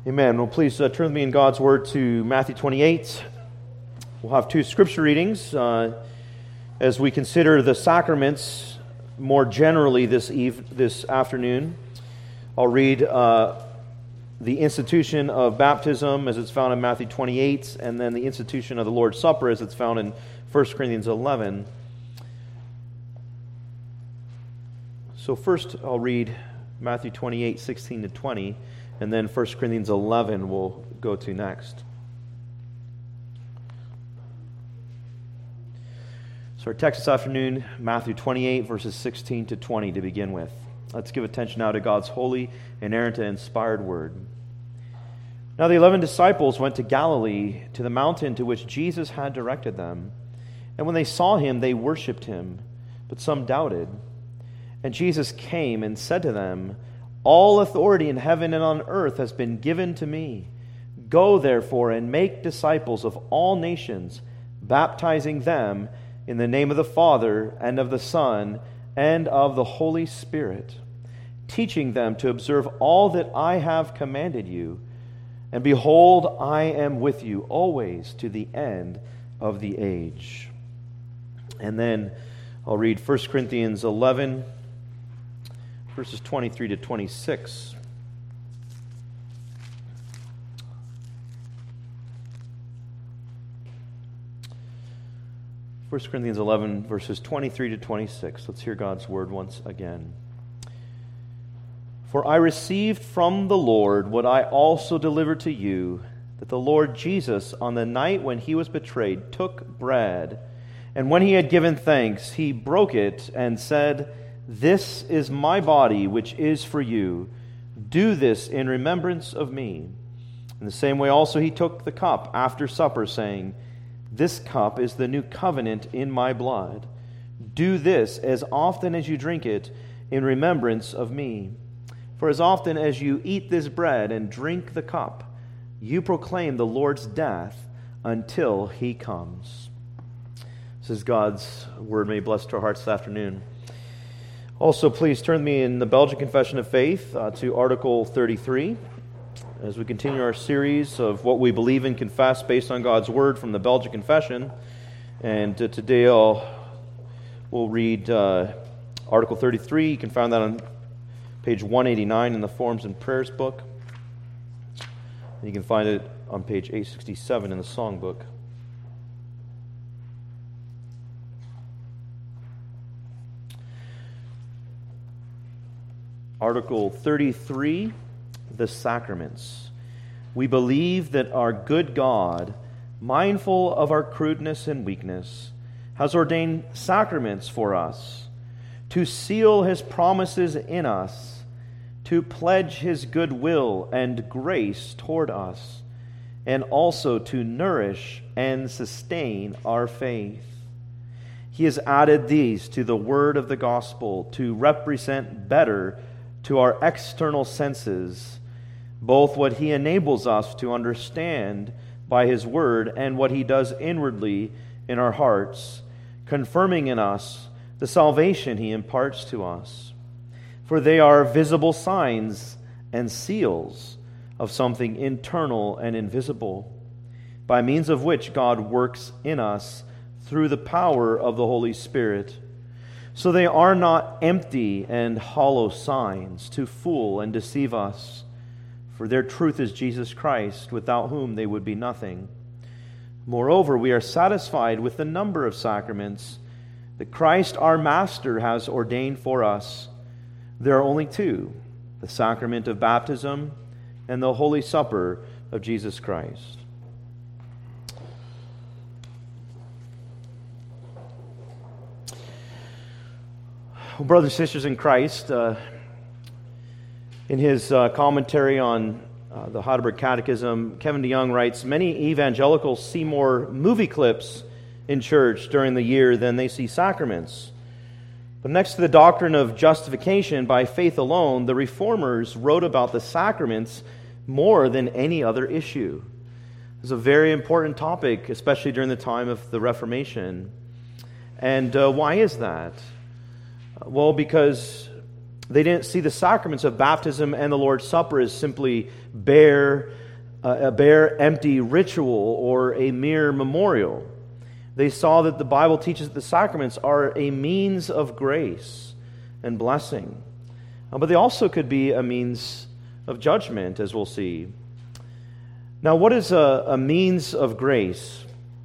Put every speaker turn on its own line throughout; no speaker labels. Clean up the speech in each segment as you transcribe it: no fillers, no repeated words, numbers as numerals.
Amen. Well, please turn with me in God's Word to Matthew 28. We'll have two scripture readings as we consider the sacraments more generally this afternoon. I'll read the institution of baptism as it's found in Matthew 28, and then the institution of the Lord's Supper as it's found in 1 Corinthians 11. So first I'll read Matthew 28, 16 to 20, and then 1 Corinthians 11 we'll go to next. So our text this afternoon, Matthew 28, verses 16 to 20 to begin with. Let's give attention now to God's holy, inerrant, and inspired word. Now the 11 disciples went to Galilee, to the mountain to which Jesus had directed them. And when they saw him, they worshipped him, but some doubted. And Jesus came and said to them, "All authority in heaven and on earth has been given to me. Go, therefore, and make disciples of all nations, baptizing them in the name of the Father, and of the Son, and of the Holy Spirit, teaching them to observe all that I have commanded you. And behold, I am with you always to the end of the age." And then I'll read 1 Corinthians 11, verses 23 to 26. First Corinthians 11, verses 23 to 26. Let's hear God's word once again. "For I received from the Lord what I also delivered to you, that the Lord Jesus, on the night when he was betrayed, took bread, and when he had given thanks, he broke it and said, 'This is my body, which is for you. Do this in remembrance of me.' In the same way also he took the cup after supper, saying, 'This cup is the new covenant in my blood. Do this as often as you drink it in remembrance of me. For as often as you eat this bread and drink the cup, you proclaim the Lord's death until he comes.'" This is God's word. May he bless to our hearts this afternoon. Also, please turn me in the Belgian Confession of Faith to Article 33 as we continue our series of what we believe and confess based on God's Word from the Belgian Confession. And today we'll read Article 33. You can find that on page 189 in the Forms and Prayers book. And you can find it on page 867 in the Songbook. Article 33, the Sacraments. "We believe that our good God, mindful of our crudeness and weakness, has ordained sacraments for us, to seal his promises in us, to pledge his goodwill and grace toward us, and also to nourish and sustain our faith. He has added these to the word of the gospel to represent better to our external senses both what he enables us to understand by his word and what he does inwardly in our hearts, confirming in us the salvation he imparts to us. For they are visible signs and seals of something internal and invisible, by means of which God works in us through the power of the Holy Spirit. So they are not empty and hollow signs to fool and deceive us, for their truth is Jesus Christ, without whom they would be nothing. Moreover, we are satisfied with the number of sacraments that Christ our Master has ordained for us. There are only two, the sacrament of baptism and the Holy Supper of Jesus Christ." Well, brothers and sisters in Christ, in his commentary on the Heidelberg Catechism, Kevin DeYoung writes, "Many evangelicals see more movie clips in church during the year than they see sacraments. But next to the doctrine of justification by faith alone, the Reformers wrote about the sacraments more than any other issue." It's a very important topic, especially during the time of the Reformation. And why is that? Well, because They didn't see the sacraments of baptism and the Lord's Supper as simply a bare, empty ritual or a mere memorial. They saw that the Bible teaches that the sacraments are a means of grace and blessing. But they also could be a means of judgment, as we'll see. Now, what is a means of grace?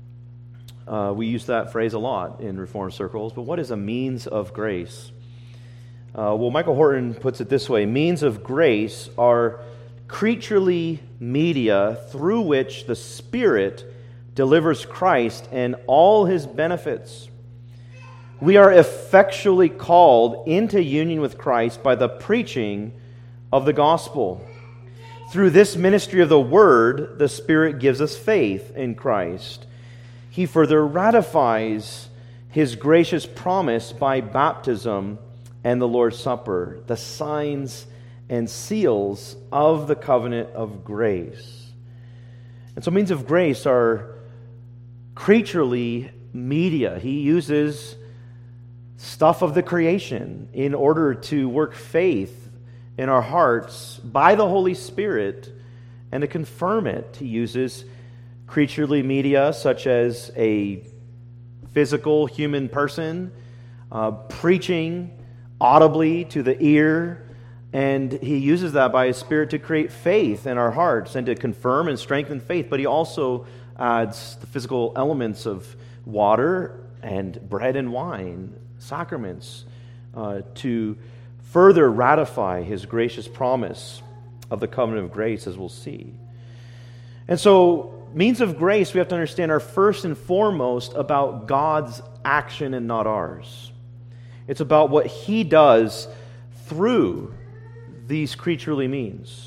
We use that phrase a lot in Reformed circles, but what is a means of grace? Well, Michael Horton puts it this way: means of grace are creaturely media through which the Spirit delivers Christ and all His benefits. We are effectually called into union with Christ by the preaching of the gospel. Through this ministry of the Word, the Spirit gives us faith in Christ. He further ratifies His gracious promise by baptism and the Lord's Supper, the signs and seals of the covenant of grace. And so means of grace are creaturely media. He uses stuff of the creation in order to work faith in our hearts by the Holy Spirit and to confirm it. He uses creaturely media such as a physical human person preaching audibly to the ear, and He uses that by His Spirit to create faith in our hearts and to confirm and strengthen faith. But He also adds the physical elements of water and bread and wine, sacraments, to further ratify His gracious promise of the covenant of grace, as we'll see. And so, means of grace, we have to understand, are first and foremost about God's action and not ours. It's about what He does through these creaturely means.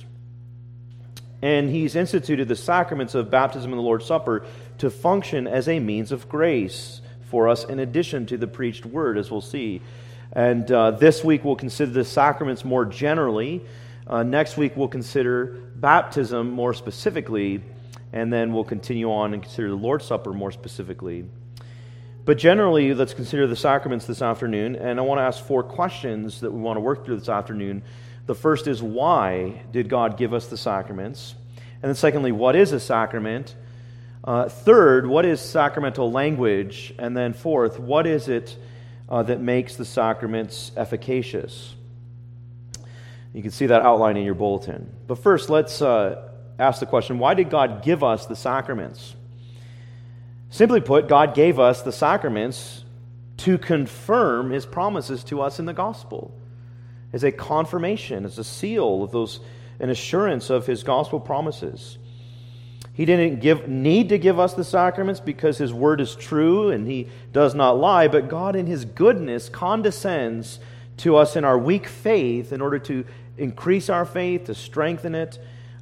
And He's instituted the sacraments of baptism and the Lord's Supper to function as a means of grace for us in addition to the preached word, as we'll see. And this week we'll consider the sacraments more generally. Next week we'll consider baptism more specifically. And then we'll continue on and consider the Lord's Supper more specifically. But generally, let's consider the sacraments this afternoon. And I want to ask 4 questions that we want to work through this afternoon. The first is, why did God give us the sacraments? And then secondly, what is a sacrament? Third, what is sacramental language? And then fourth, what is it that makes the sacraments efficacious? You can see that outline in your bulletin. But first, let's ask the question, why did God give us the sacraments? Simply put, God gave us the sacraments to confirm His promises to us in the gospel, as a confirmation, as a seal of those, an assurance of His gospel promises. He didn't need to give us the sacraments because His word is true and He does not lie, but God in His goodness condescends to us in our weak faith in order to increase our faith, to strengthen it,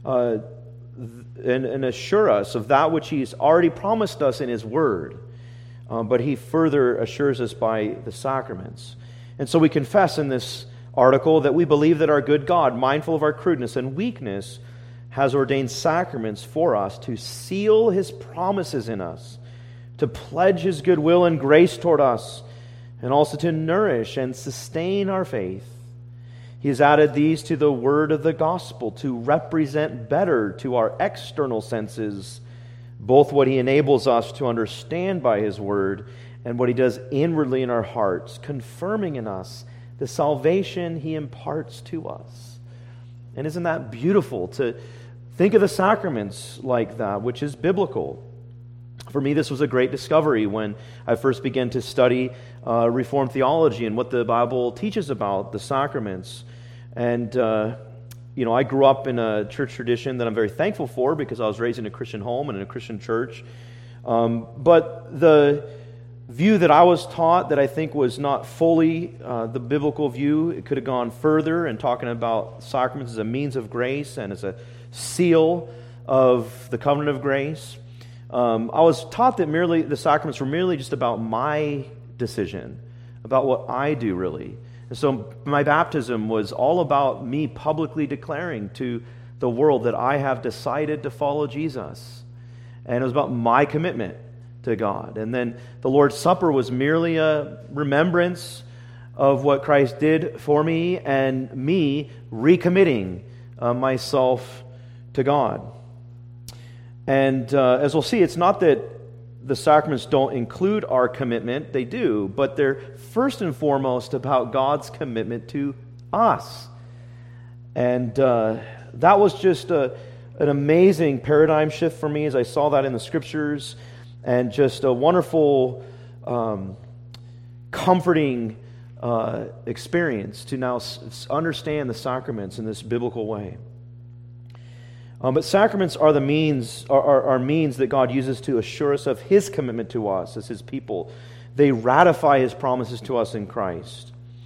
and assure us of that which He's already promised us in His word. But He further assures us by the sacraments. And so we confess in this article that we believe that our good God, mindful of our crudeness and weakness, has ordained sacraments for us to seal His promises in us, to pledge His goodwill and grace toward us, and also to nourish and sustain our faith. He has added these to the word of the gospel to represent better to our external senses both what He enables us to understand by His word and what He does inwardly in our hearts, confirming in us the salvation He imparts to us. And isn't that beautiful to think of the sacraments like that, which is biblical? For me, this was a great discovery when I first began to study Reformed theology and what the Bible teaches about the sacraments. And, I grew up in a church tradition that I'm very thankful for because I was raised in a Christian home and in a Christian church. But the view that I was taught that I think was not fully the biblical view, it could have gone further in talking about sacraments as a means of grace and as a seal of the covenant of grace. I was taught that the sacraments were merely just about my decision, about what I do really. And so my baptism was all about me publicly declaring to the world that I have decided to follow Jesus. And it was about my commitment to God. And then the Lord's Supper was merely a remembrance of what Christ did for me and me recommitting myself to God. And as we'll see, it's not that the sacraments don't include our commitment. They do, but they're first and foremost about God's commitment to us. And that was just an amazing paradigm shift for me as I saw that in the Scriptures, and just a wonderful, comforting experience to now understand the sacraments in this biblical way. But sacraments are the means, are means that God uses to assure us of His commitment to us as His people. They ratify His promises to us in Christ.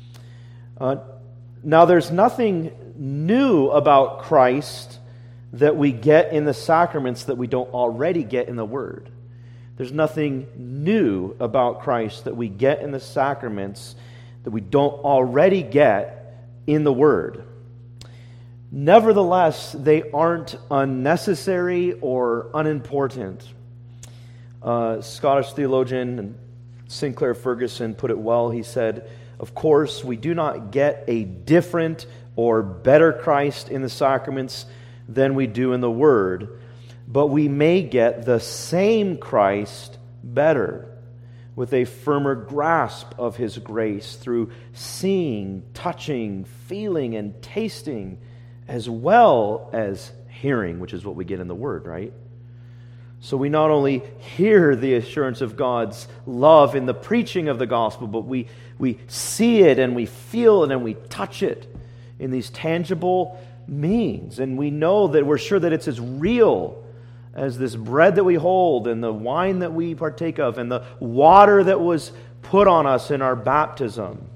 Now, there's nothing new about Christ that we get in the sacraments that we don't already get in the Word. There's nothing new about Christ that we get in the sacraments that we don't already get in the Word. Nevertheless, they aren't unnecessary or unimportant. Scottish theologian Sinclair Ferguson put it well. He said, "Of course, we do not get a different or better Christ in the sacraments than we do in the Word, but we may get the same Christ better, with a firmer grasp of His grace through seeing, touching, feeling, and tasting, as well as hearing," which is what we get in the Word, right? So we not only hear the assurance of God's love in the preaching of the gospel, but we see it and we feel it and we touch it in these tangible means. And we know that we're sure that it's as real as this bread that we hold and the wine that we partake of and the water that was put on us in our baptism.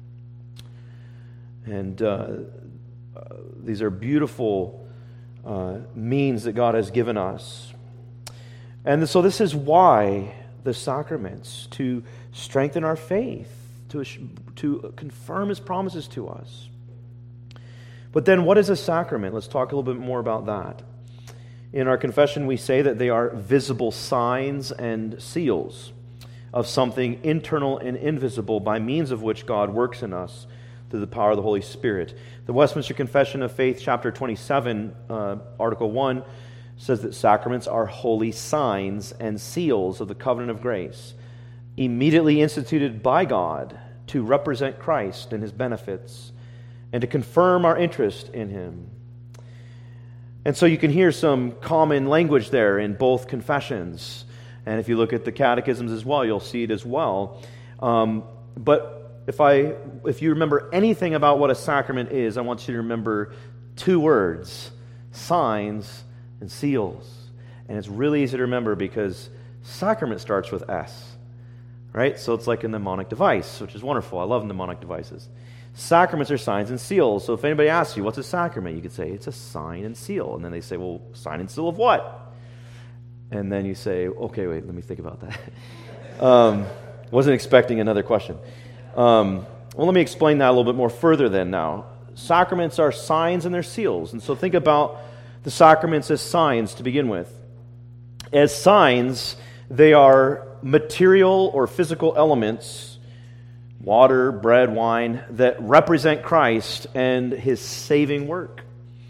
And these are beautiful means that God has given us. And so this is why the sacraments, to strengthen our faith, to confirm His promises to us. But then what is a sacrament? Let's talk a little bit more about that. In our confession, we say that they are visible signs and seals of something internal and invisible by means of which God works in us through the power of the Holy Spirit. The Westminster Confession of Faith, chapter 27, Article 1, says that sacraments are holy signs and seals of the covenant of grace, immediately instituted by God to represent Christ and His benefits, and to confirm our interest in Him. And so you can hear some common language there in both confessions. And if you look at the catechisms as well, you'll see it as well. But if you remember anything about what a sacrament is, I want you to remember two words: signs and seals. And it's really easy to remember because sacrament starts with S, right? So it's like a mnemonic device, which is wonderful. I love mnemonic devices. Sacraments are signs and seals. So if anybody asks you, what's a sacrament? You could say, it's a sign and seal. And then they say, well, sign and seal of what? And then you say, okay, wait, let me think about that. Wasn't expecting another question. Well, let me explain that a little bit more further then now. Sacraments are signs and they're seals. And so think about the sacraments as signs to begin with. As signs, they are material or physical elements, water, bread, wine, that represent Christ and His saving work.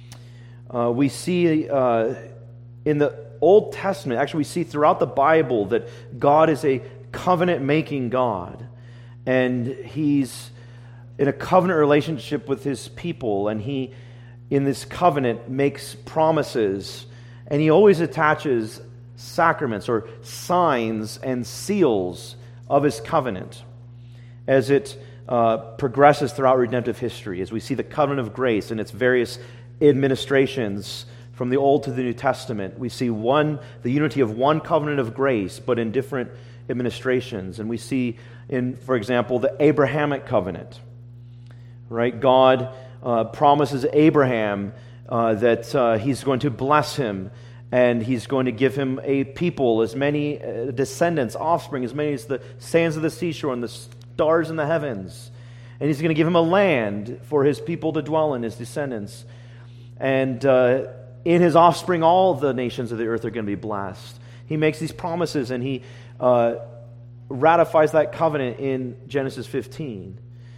We see in the Old Testament, actually we see throughout the Bible that God is a covenant-making God. And He's in a covenant relationship with His people, and He, in this covenant, makes promises, and He always attaches sacraments or signs and seals of His covenant as it progresses throughout redemptive history, as we see the covenant of grace and its various administrations from the Old to the New Testament. We see the unity of one covenant of grace, but in different administrations. And we see in, for example, the Abrahamic covenant, right? God promises Abraham that He's going to bless him, and He's going to give him a people, as many descendants, offspring, as many as the sands of the seashore and the stars in the heavens. And He's going to give him a land for His people to dwell in, His descendants. And in His offspring, all the nations of the earth are going to be blessed. He makes these promises, and He ratifies that covenant in Genesis 15.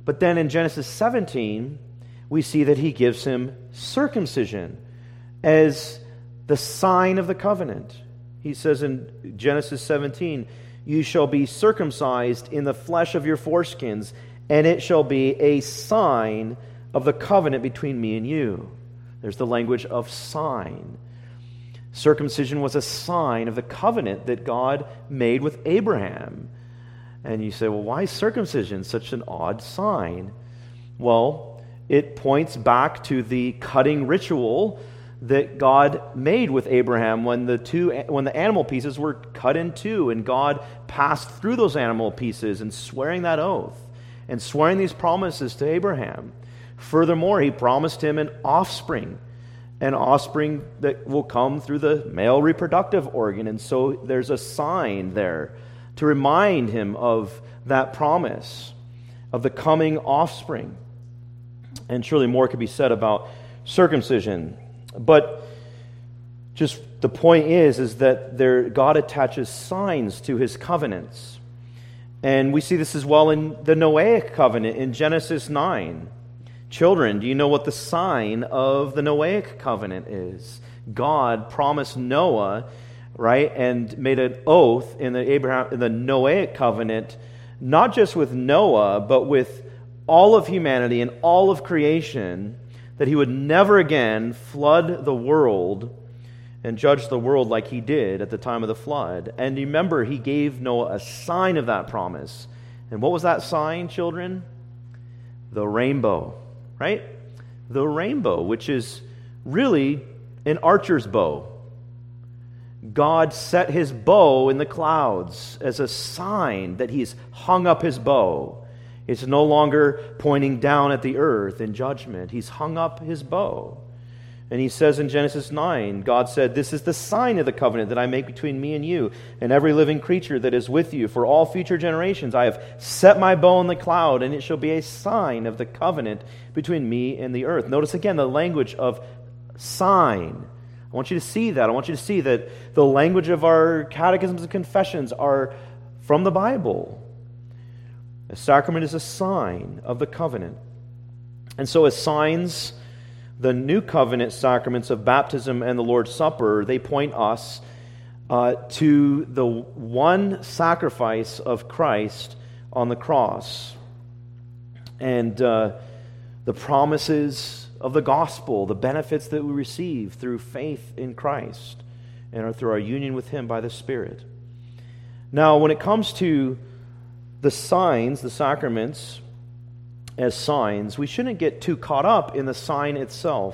But then in Genesis 17, we see that he gives him circumcision as the sign of the covenant. He says in Genesis 17, "You shall be circumcised in the flesh of your foreskins, and it shall be a sign of the covenant between me and you." There's the language of sign. Circumcision was a sign of the covenant that God made with Abraham. And you say, well, why is circumcision such an odd sign? Well, it points back to the cutting ritual that God made with Abraham when the animal pieces were cut in two, and God passed through those animal pieces and swearing that oath and swearing these promises to Abraham. Furthermore, he promised him an offspring that will come through the male reproductive organ. And so there's a sign there to remind him of that promise, of the coming offspring. And surely more could be said about circumcision. But just the point is that God attaches signs to his covenants. And we see this as well in the Noahic covenant in Genesis 9. Children, do you know what the sign of the Noahic covenant is? God promised Noah, right, and made an oath in the Noahic covenant, not just with Noah, but with all of humanity and all of creation, that he would never again flood the world and judge the world like he did at the time of the flood. And remember, he gave Noah a sign of that promise. And what was that sign, children? The rainbow, right? The rainbow, which is really an archer's bow. God set his bow in the clouds as a sign that he's hung up his bow. It's no longer pointing down at the earth in judgment. He's hung up his bow. And he says in Genesis 9, God said, "This is the sign of the covenant that I make between me and you and every living creature that is with you for all future generations. I have set my bow in the cloud, and it shall be a sign of the covenant between me and the earth." Notice again the language of sign. I want you to see that. I want you to see that the language of our catechisms and confessions are from the Bible. A sacrament is a sign of the covenant. And so as signs, the new covenant sacraments of baptism and the Lord's Supper, they point us to the one sacrifice of Christ on the cross. And the promises of the gospel, the benefits that we receive through faith in Christ and through our union with him by the Spirit. Now, when it comes to the signs, the sacraments, as signs, we shouldn't get too caught up in the sign itself.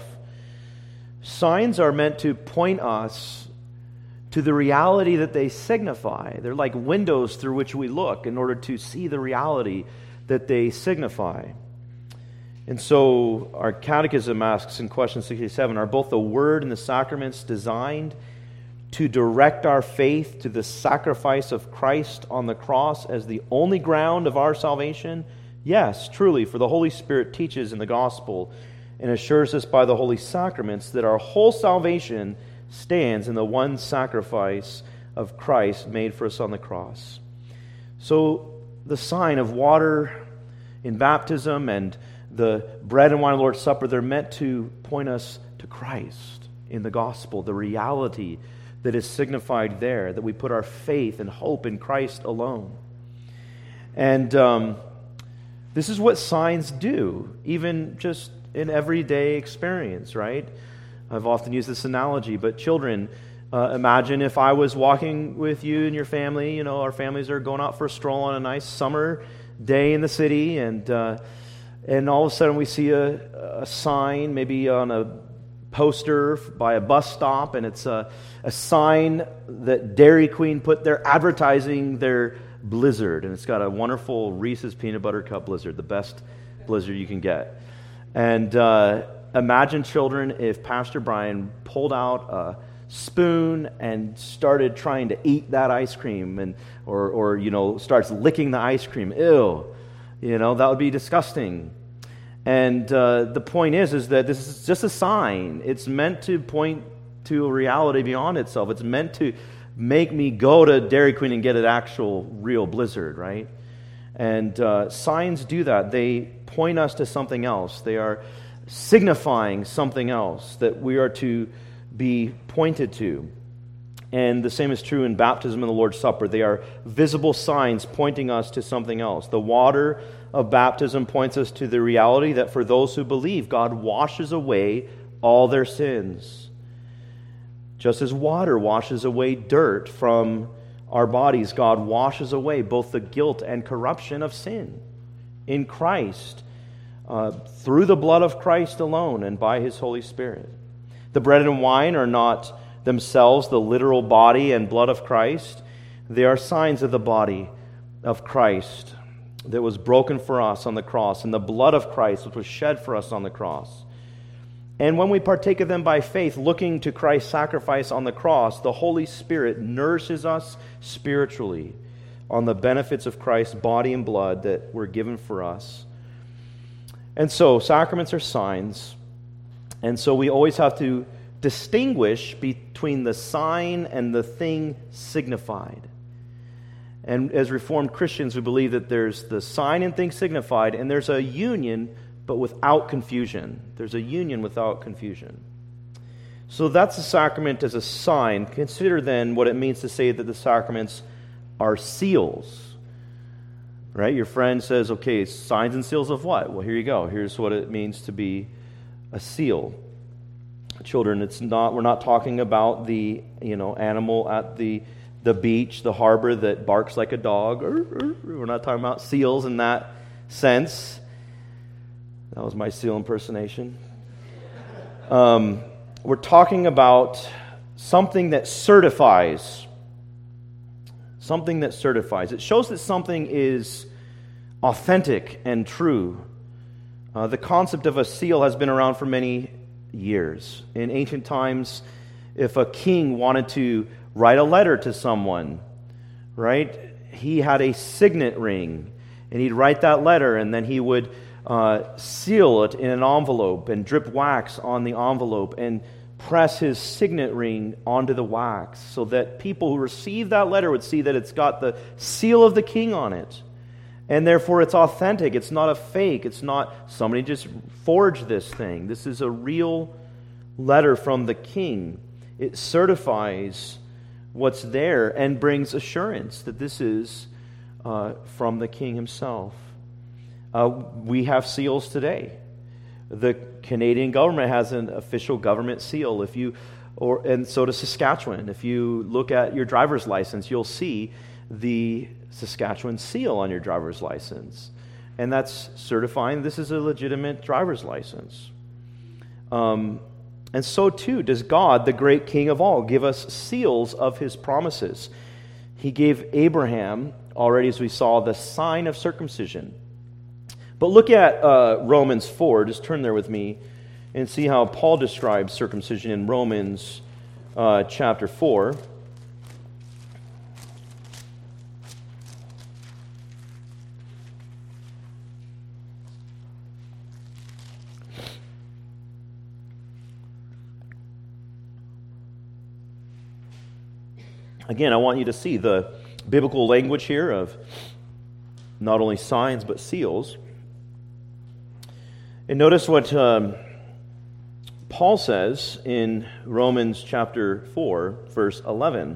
Signs are meant to point us to the reality that they signify. They're like windows through which we look in order to see the reality that they signify. And so our catechism asks in question 67, are both the word and the sacraments designed to direct our faith to the sacrifice of Christ on the cross as the only ground of our salvation? Yes, truly, for the Holy Spirit teaches in the gospel and assures us by the holy sacraments that our whole salvation stands in the one sacrifice of Christ made for us on the cross. So the sign of water in baptism and the bread and wine of the Lord's Supper, they're meant to point us to Christ in the gospel, the reality that is signified there, that we put our faith and hope in Christ alone. And this is what signs do, even just in everyday experience, right? I've often used this analogy, but children, imagine if I was walking with you and your family. You know, our families are going out for a stroll on a nice summer day in the city, and all of a sudden we see a sign, maybe on a poster by a bus stop, and it's a sign that Dairy Queen put there advertising their Blizzard, and it's got a wonderful Reese's Peanut Butter Cup Blizzard, the best Blizzard you can get. And imagine, children, if Pastor Brian pulled out a spoon and started trying to eat that ice cream, and or starts licking the ice cream. Ew, that would be disgusting. And the point is that this is just a sign. It's meant to point to a reality beyond itself. It's meant to make me go to Dairy Queen and get an actual real Blizzard, right? And signs do that. They point us to something else. They are signifying something else that we are to be pointed to. And the same is true in baptism and the Lord's Supper. They are visible signs pointing us to something else. The water of baptism points us to the reality that for those who believe, God washes away all their sins. Just as water washes away dirt from our bodies, God washes away both the guilt and corruption of sin in Christ, through the blood of Christ alone and by His Holy Spirit. The bread and wine are not themselves the literal body and blood of Christ. They are signs of the body of Christ that was broken for us on the cross, and the blood of Christ which was shed for us on the cross. And when we partake of them by faith, looking to Christ's sacrifice on the cross, the Holy Spirit nourishes us spiritually on the benefits of Christ's body and blood that were given for us. And so, sacraments are signs, and so we always have to distinguish between the sign and the thing signified. And as Reformed Christians, we believe that there's the sign and thing signified, and there's a union, but without confusion. There's a union without confusion. So that's the sacrament as a sign. Consider then what it means to say that the sacraments are seals. Right? Your friend says, okay, signs and seals of what? Well, here you go. Here's what it means to be a seal. Children, we're not talking about the animal at the beach, the harbor that barks like a dog. We're not talking about seals in that sense. That was my seal impersonation. We're talking about something that certifies. Something that certifies. It shows that something is authentic and true. The concept of a seal has been around for many years. In ancient times, if a king wanted to write a letter to someone, right, he had a signet ring, and he'd write that letter, and then he would seal it in an envelope and drip wax on the envelope and press his signet ring onto the wax so that people who receive that letter would see that it's got the seal of the king on it. And therefore it's authentic. It's not a fake. It's not somebody just forged this thing. This is a real letter from the king. It certifies what's there and brings assurance that this is from the king himself. We have seals today. The Canadian government has an official government seal. And so does Saskatchewan. If you look at your driver's license, you'll see the Saskatchewan seal on your driver's license. And that's certifying this is a legitimate driver's license. And so too does God, the great King of all, give us seals of His promises. He gave Abraham, already as we saw, the sign of circumcision. But look at Romans 4. Just turn there with me and see how Paul describes circumcision in Romans chapter 4. Again, I want you to see the biblical language here of not only signs but seals. And notice what Paul says in Romans chapter 4, verse 11.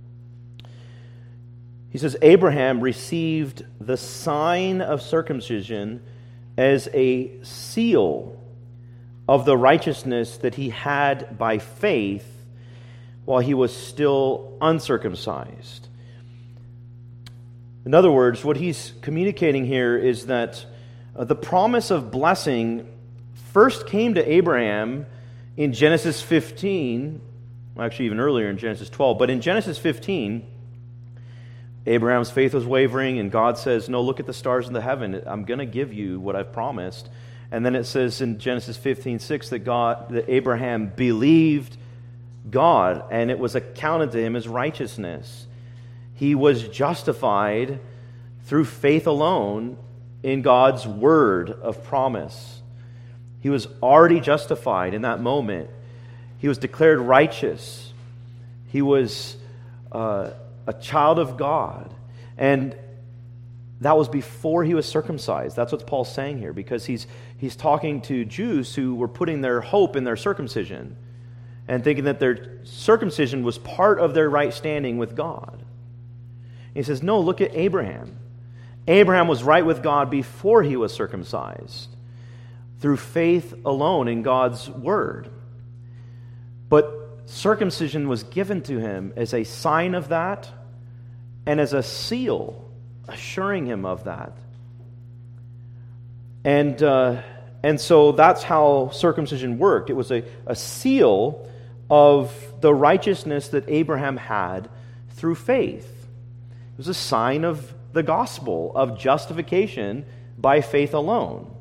He says, Abraham received the sign of circumcision as a seal of the righteousness that he had by faith while he was still uncircumcised. In other words, what he's communicating here is that the promise of blessing first came to Abraham in Genesis 15, actually even earlier in Genesis 12, but in Genesis 15, Abraham's faith was wavering, and God says, no, look at the stars in the heaven. I'm going to give you what I've promised. And then it says in Genesis 15:6 that Abraham believed God, and it was accounted to him as righteousness. He was justified through faith alone in God's word of promise. He was already justified in that moment. He was declared righteous. He was a child of God. And that was before he was circumcised. That's what Paul's saying here, because he's talking to Jews who were putting their hope in their circumcision and thinking that their circumcision was part of their right standing with God. He says, no, look at Abraham. Abraham was right with God before he was circumcised, through faith alone in God's word. But circumcision was given to him as a sign of that and as a seal, assuring him of that. And so that's how circumcision worked. It was a seal of the righteousness that Abraham had through faith. It was a sign of the gospel, of justification by faith alone.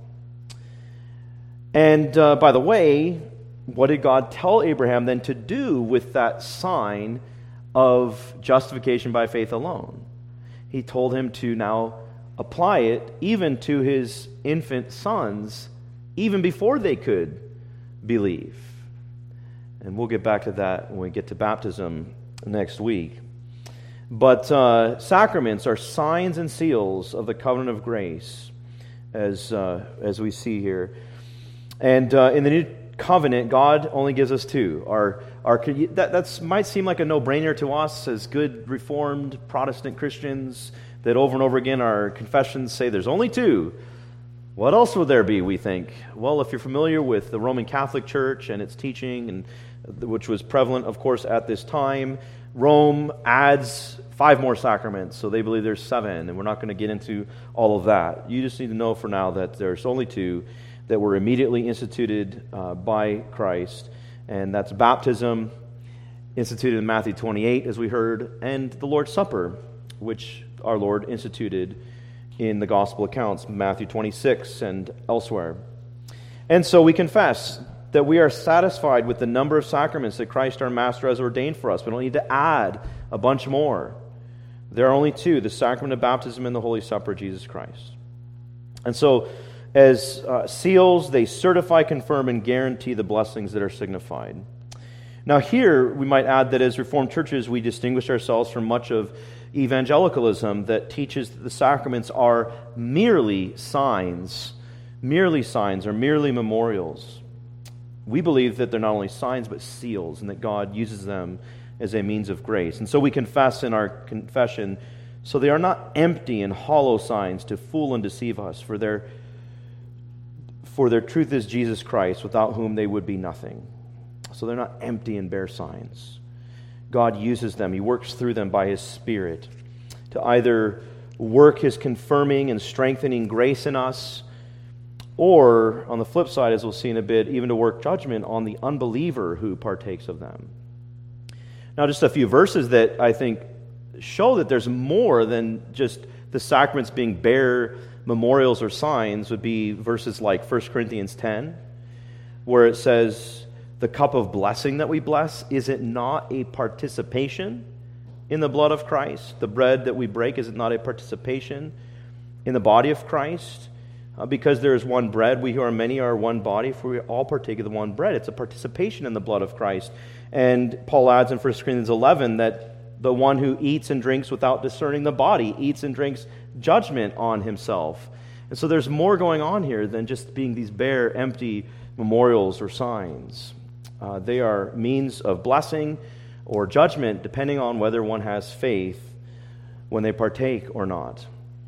And by the way, what did God tell Abraham then to do with that sign of justification by faith alone? He told him to now apply it even to his infant sons, even before they could believe. And we'll get back to that when we get to baptism next week. But sacraments are signs and seals of the covenant of grace, as we see here. And in the New Covenant, God only gives us two. That might seem like a no-brainer to us as good Reformed Protestant Christians, that over and over again our confessions say there's only two. What else would there be, we think? Well, if you're familiar with the Roman Catholic Church and its teaching, and which was prevalent, of course, at this time, Rome adds 5 more sacraments, so they believe there's 7, and we're not going to get into all of that. You just need to know for now that there's only 2 that were immediately instituted by Christ, and that's baptism, instituted in Matthew 28, as we heard, and the Lord's Supper, which our Lord instituted in the Gospel accounts, Matthew 26 and elsewhere. And so we confess that we are satisfied with the number of sacraments that Christ our Master has ordained for us. We don't need to add a bunch more. There are only 2, the sacrament of baptism and the Holy Supper of Jesus Christ. And so, as seals, they certify, confirm, and guarantee the blessings that are signified. Now here, we might add that as Reformed churches, we distinguish ourselves from much of evangelicalism that teaches that the sacraments are merely signs or merely memorials. We believe that they're not only signs but seals, and that God uses them as a means of grace. And so we confess in our confession, so they are not empty and hollow signs to fool and deceive us, for their truth is Jesus Christ, without whom they would be nothing. So they're not empty and bare signs. God uses them. He works through them by His Spirit to either work His confirming and strengthening grace in us, or, on the flip side, as we'll see in a bit, even to work judgment on the unbeliever who partakes of them. Now, just a few verses that I think show that there's more than just the sacraments being bare memorials or signs would be verses like 1 Corinthians 10, where it says, the cup of blessing that we bless, is it not a participation in the blood of Christ? The bread that we break, is it not a participation in the body of Christ? Because there is one bread, we who are many are one body, for we all partake of the one bread. It's a participation in the blood of Christ. And Paul adds in 1 Corinthians 11 that the one who eats and drinks without discerning the body eats and drinks judgment on himself. And so there's more going on here than just being these bare, empty memorials or signs. They are means of blessing or judgment, depending on whether one has faith when they partake or not.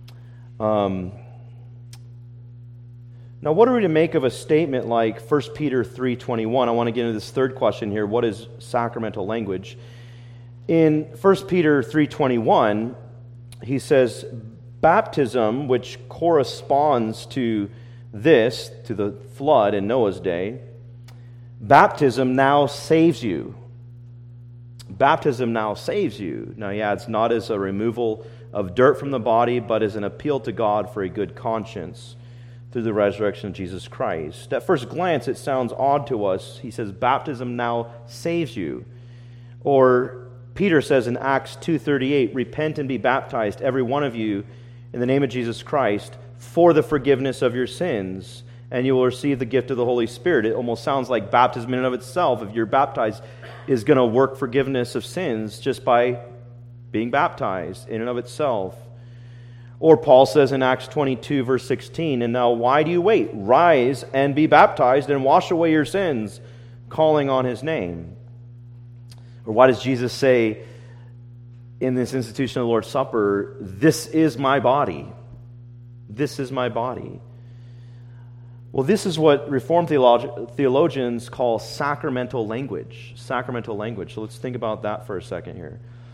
Now, what are we to make of a statement like 1 Peter 3:21? I want to get into this third question here. What is sacramental language? In 1 Peter 3:21, he says, baptism, which corresponds to this, to the flood in Noah's day, baptism now saves you. Baptism now saves you. Now he adds, not as a removal of dirt from the body, but as an appeal to God for a good conscience through the resurrection of Jesus Christ. At first glance, it sounds odd to us. He says, baptism now saves you. Or Peter says in Acts 2:38, repent and be baptized, every one of you, in the name of Jesus Christ, for the forgiveness of your sins, and you will receive the gift of the Holy Spirit. It almost sounds like baptism in and of itself, if you're baptized, is going to work forgiveness of sins just by being baptized in and of itself. Or Paul says in Acts 22, verse 16, "And now why do you wait? Rise and be baptized and wash away your sins, calling on his name." Or why does Jesus say in this institution of the Lord's Supper, "This is my body. This is my body"? Well, this is what Reformed theologians call sacramental language. Sacramental language. So let's think about that for a second here.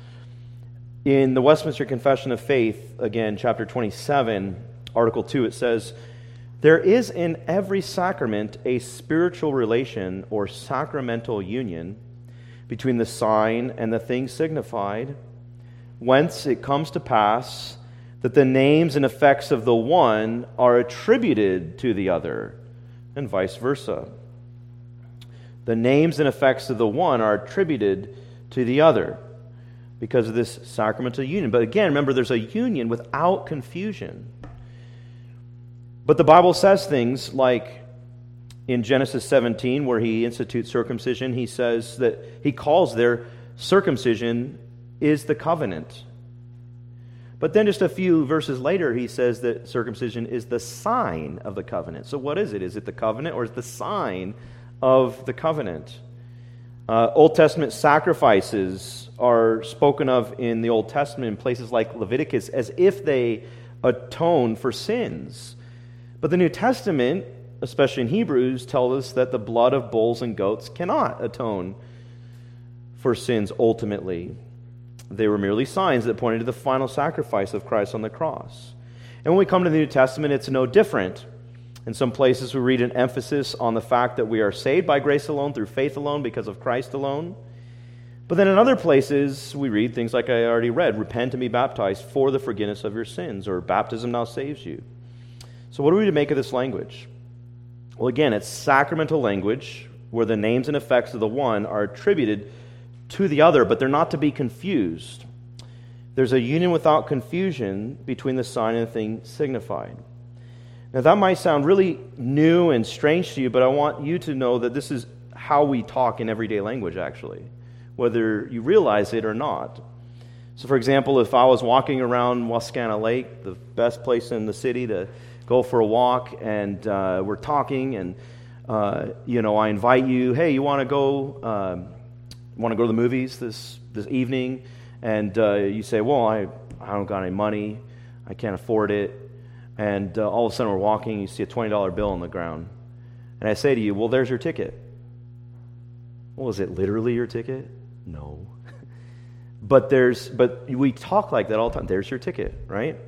In the Westminster Confession of Faith, again, chapter 27, article 2, it says, "There is in every sacrament a spiritual relation or sacramental union between the sign and the thing signified, whence it comes to pass that the names and effects of the one are attributed to the other, and vice versa." The names and effects of the one are attributed to the other because of this sacramental union. But again, remember, there's a union without confusion. But the Bible says things like in Genesis 17, where he institutes circumcision, he says that he calls their circumcision is the covenant. But then just a few verses later, he says that circumcision is the sign of the covenant. So what is it? Is it the covenant or is it the sign of the covenant? Old Testament sacrifices are spoken of in the Old Testament in places like Leviticus as if they atone for sins. But the New Testament, especially in Hebrews, tells us that the blood of bulls and goats cannot atone for sins ultimately. They were merely signs that pointed to the final sacrifice of Christ on the cross. And when we come to the New Testament, it's no different. In some places, we read an emphasis on the fact that we are saved by grace alone, through faith alone, because of Christ alone. But then in other places, we read things like I already read, "Repent and be baptized for the forgiveness of your sins," or "Baptism now saves you." So what are we to make of this language? Well, again, it's sacramental language where the names and effects of the one are attributed to the other, but they're not to be confused. There's a union without confusion between the sign and the thing signified. Now, that might sound really new and strange to you, but I want you to know that this is how we talk in everyday language, actually, whether you realize it or not. So, for example, if I was walking around Wascana Lake, the best place in the city to go for a walk, and we're talking, and I invite you, "Hey, you want to go to the movies this evening?" And you say, "Well, I don't got any money, I can't afford it." And all of a sudden we're walking, you see a $20 bill on the ground. And I say to you, "Well, there's your ticket." Well, is it literally your ticket? No. But we talk like that all the time. There's your ticket, right?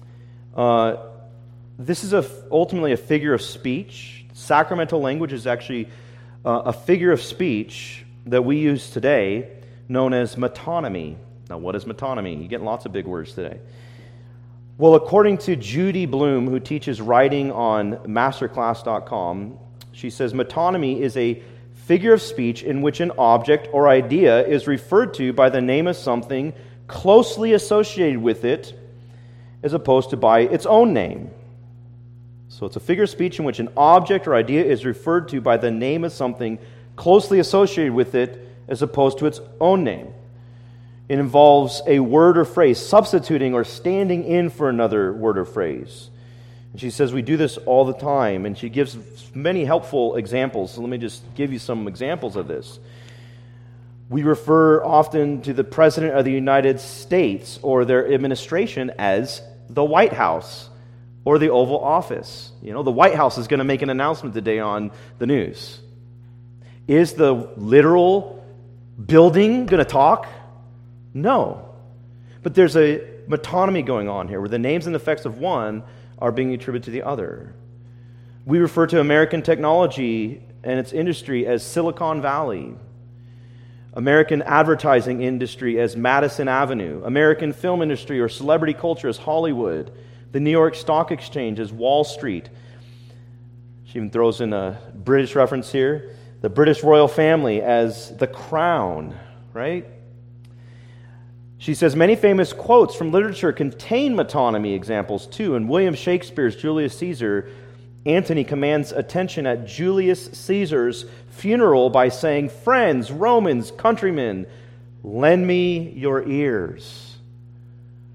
This is ultimately a figure of speech. Sacramental language is actually a figure of speech that we use today known as metonymy. Now, what is metonymy? You're getting lots of big words today. Well, according to Judy Bloom, who teaches writing on masterclass.com, she says metonymy is a figure of speech in which an object or idea is referred to by the name of something closely associated with it as opposed to by its own name. So it's a figure of speech in which an object or idea is referred to by the name of something closely associated with it as opposed to its own name. It involves a word or phrase substituting or standing in for another word or phrase. And she says we do this all the time, and she gives many helpful examples. So let me just give you some examples of this. We refer often to the President of the United States or their administration as the White House or the Oval Office. The White House is going to make an announcement today on the news. Is the literal building going to talk? No. But there's a metonymy going on here where the names and effects of one are being attributed to the other. We refer to American technology and its industry as Silicon Valley, American advertising industry as Madison Avenue, American film industry or celebrity culture as Hollywood, the New York Stock Exchange as Wall Street. She even throws in a British reference here, the British royal family as the Crown, right? She says many famous quotes from literature contain metonymy examples too. In William Shakespeare's Julius Caesar, Antony commands attention at Julius Caesar's funeral by saying, "Friends, Romans, countrymen, lend me your ears."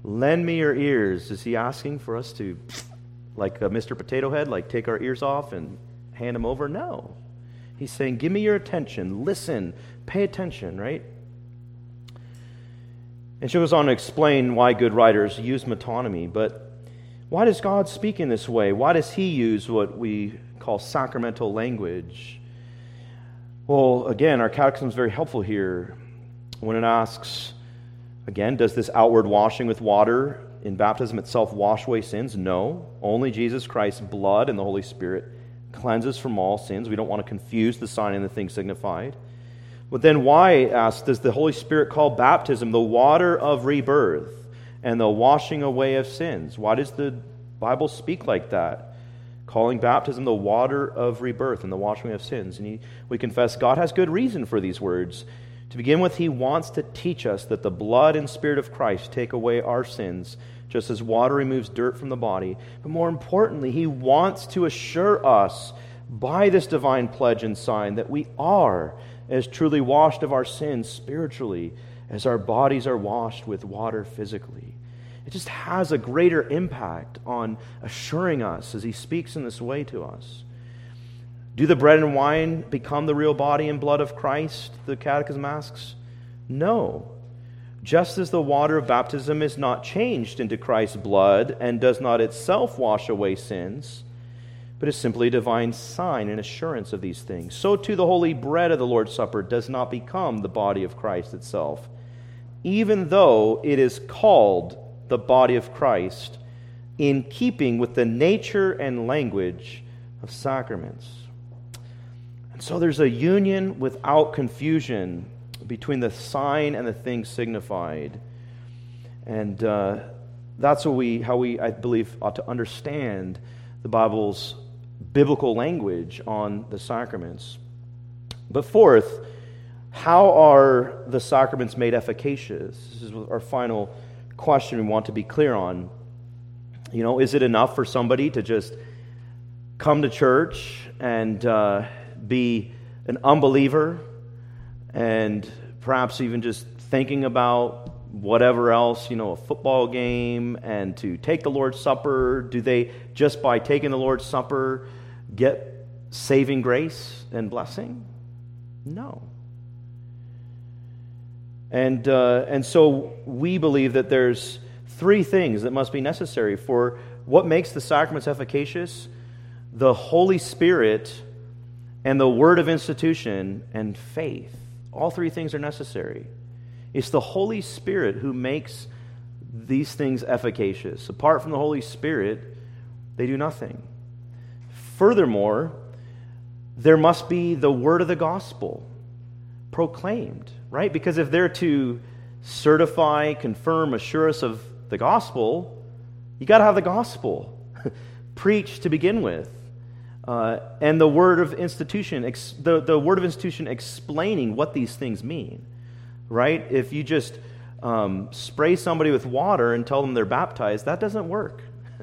Lend me your ears. Is he asking for us to, like Mr. Potato Head, like take our ears off and hand them over? No. He's saying, give me your attention. Listen. Pay attention, right? And she goes on to explain why good writers use metonymy. But why does God speak in this way? Why does he use what we call sacramental language? Well, again, our catechism is very helpful here when it asks, again, does this outward washing with water in baptism itself wash away sins? No. Only Jesus Christ's blood and the Holy Spirit cleanses from all sins. We don't want to confuse the sign and the thing signified. But then why, ask, does the Holy Spirit call baptism the water of rebirth and the washing away of sins? Why does the Bible speak like that? Calling baptism the water of rebirth and the washing away of sins. And we confess God has good reason for these words. To begin with, he wants to teach us that the blood and Spirit of Christ take away our sins, just as water removes dirt from the body. But more importantly, he wants to assure us by this divine pledge and sign that we are as truly washed of our sins spiritually as our bodies are washed with water physically. It just has a greater impact on assuring us as he speaks in this way to us. Do the bread and wine become the real body and blood of Christ? The Catechism asks. No. Just as the water of baptism is not changed into Christ's blood and does not itself wash away sins, but is simply a divine sign and assurance of these things, so too the holy bread of the Lord's Supper does not become the body of Christ itself, even though it is called the body of Christ, in keeping with the nature and language of sacraments. And so there's a union without confusion between the sign and the thing signified. And that's how we, I believe, ought to understand the Bible's biblical language on the sacraments. But fourth, how are the sacraments made efficacious? This is our final question we want to be clear on. Is it enough for somebody to just come to church and be an unbeliever and perhaps even just thinking about whatever else, a football game, and to take the Lord's Supper? Do they, just by taking the Lord's Supper, get saving grace and blessing? No. And so we believe that there's three things that must be necessary for what makes the sacraments efficacious: the Holy Spirit and the word of institution and faith. All three things are necessary. It's the Holy Spirit who makes these things efficacious. Apart from the Holy Spirit, they do nothing. Furthermore, there must be the word of the gospel proclaimed, right? Because if they're to certify, confirm, assure us of the gospel, you got to have the gospel preached to begin with. And the word of institution, the word of institution explaining what these things mean. Right? If you just spray somebody with water and tell them they're baptized, that doesn't work.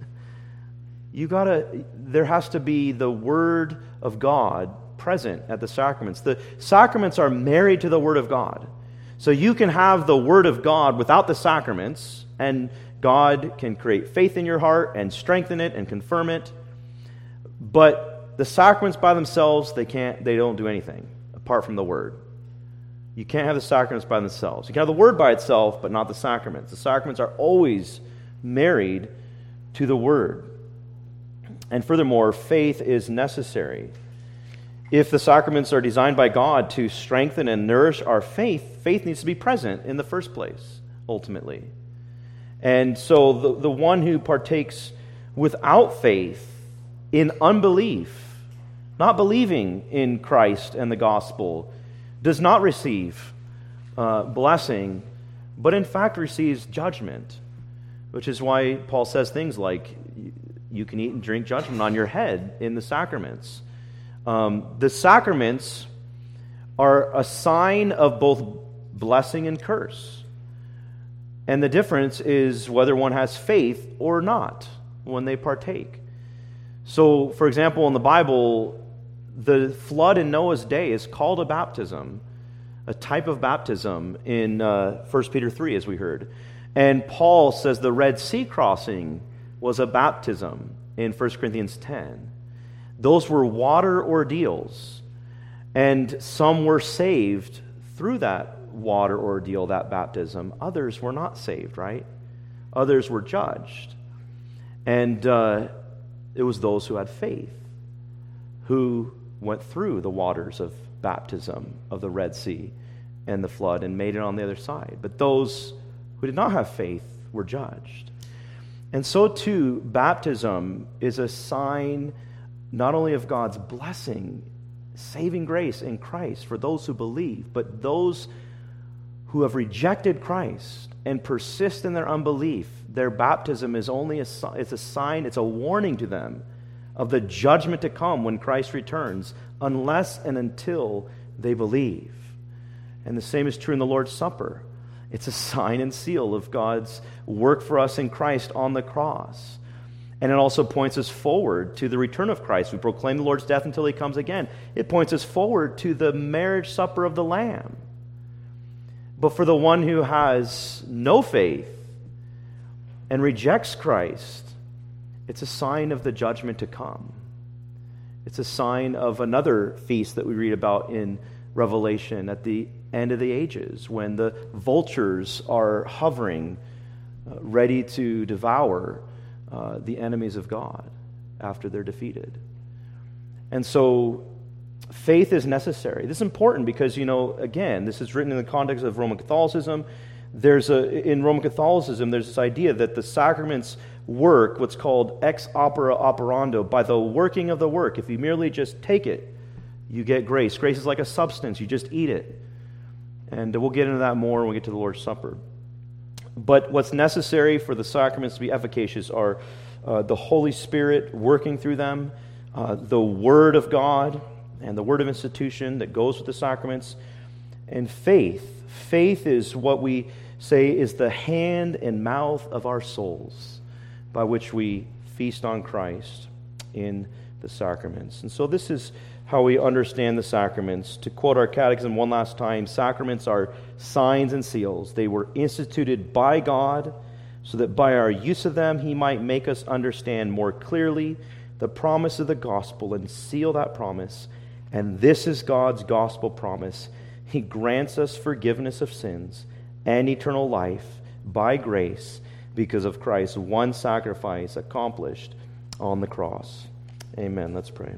There has to be the Word of God present at the sacraments. The sacraments are married to the Word of God. So you can have the Word of God without the sacraments, and God can create faith in your heart and strengthen it and confirm it. But the sacraments by themselves, they don't do anything apart from the Word. You can't have the sacraments by themselves. You can have the Word by itself, but not the sacraments. The sacraments are always married to the Word. And furthermore, faith is necessary. If the sacraments are designed by God to strengthen and nourish our faith, faith needs to be present in the first place, ultimately. And so the one who partakes without faith, in unbelief, not believing in Christ and the gospel, does not receive blessing, but in fact receives judgment, which is why Paul says things like, you can eat and drink judgment on your head in the sacraments. The sacraments are a sign of both blessing and curse. And the difference is whether one has faith or not when they partake. So, for example, in the Bible, the flood in Noah's day is called a baptism, a type of baptism in 1 Peter 3, as we heard. And Paul says the Red Sea crossing was a baptism in 1 Corinthians 10. Those were water ordeals, and some were saved through that water ordeal, that baptism. Others were not saved, right? Others were judged. And it was those who had faith who went through the waters of baptism of the Red Sea and the flood and made it on the other side. But those who did not have faith were judged. And so too, baptism is a sign not only of God's blessing, saving grace in Christ for those who believe, but those who have rejected Christ and persist in their unbelief. Their baptism is only it's a sign, it's a warning to them of the judgment to come when Christ returns, unless and until they believe. And the same is true in the Lord's Supper. It's a sign and seal of God's work for us in Christ on the cross. And it also points us forward to the return of Christ. We proclaim the Lord's death until he comes again. It points us forward to the marriage supper of the Lamb. But for the one who has no faith and rejects Christ, it's a sign of the judgment to come. It's a sign of another feast that we read about in Revelation at the end of the ages, when the vultures are hovering, ready to devour the enemies of God after they're defeated. And so faith is necessary. This is important because, again, this is written in the context of Roman Catholicism. In Roman Catholicism, there's this idea that the sacraments work what's called ex opere operando, by the working of the work. If you merely just take it, you get grace. Grace is like a substance. You just eat it. And we'll get into that more when we get to the Lord's Supper. But what's necessary for the sacraments to be efficacious are the Holy Spirit working through them, the Word of God, and the Word of institution that goes with the sacraments, and faith. Faith is what we say is the hand and mouth of our souls by which we feast on Christ in the sacraments. And so this is how we understand the sacraments. To quote our catechism one last time, sacraments are signs and seals. They were instituted by God so that by our use of them he might make us understand more clearly the promise of the gospel and seal that promise. And this is God's gospel promise. He grants us forgiveness of sins and eternal life by grace because of Christ's one sacrifice accomplished on the cross. Amen. Let's pray.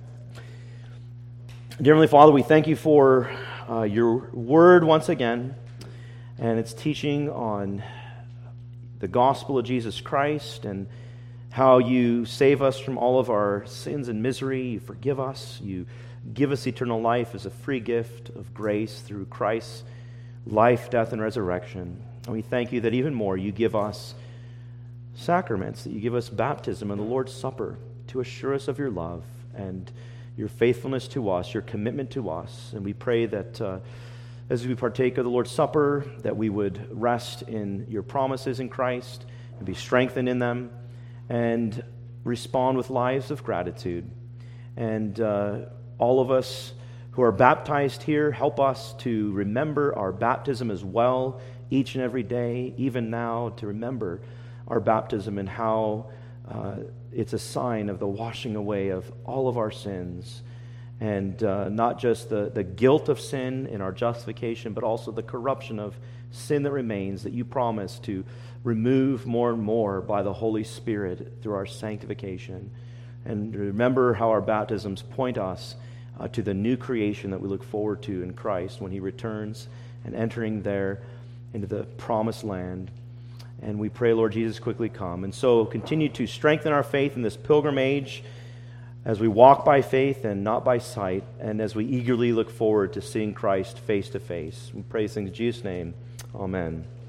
Dear Heavenly Father, we thank you for your word once again and its teaching on the gospel of Jesus Christ and how you save us from all of our sins and misery. You forgive us. You give us eternal life as a free gift of grace through Christ's life, death, and resurrection. And we thank you that even more you give us sacraments, that you give us baptism and the Lord's Supper to assure us of your love and your faithfulness to us, your commitment to us. And we pray that as we partake of the Lord's Supper, that we would rest in your promises in Christ and be strengthened in them and respond with lives of gratitude. And all of us who are baptized here, help us to remember our baptism as well each and every day, even now, to remember our baptism and how it's a sign of the washing away of all of our sins, and not just the guilt of sin in our justification, but also the corruption of sin that remains, that you promise to remove more and more by the Holy Spirit through our sanctification. And remember how our baptisms point us to the new creation that we look forward to in Christ when he returns and entering there into the promised land. And we pray, Lord Jesus, quickly come. And so continue to strengthen our faith in this pilgrimage as we walk by faith and not by sight, and as we eagerly look forward to seeing Christ face to face. We pray these things in Jesus' name. Amen.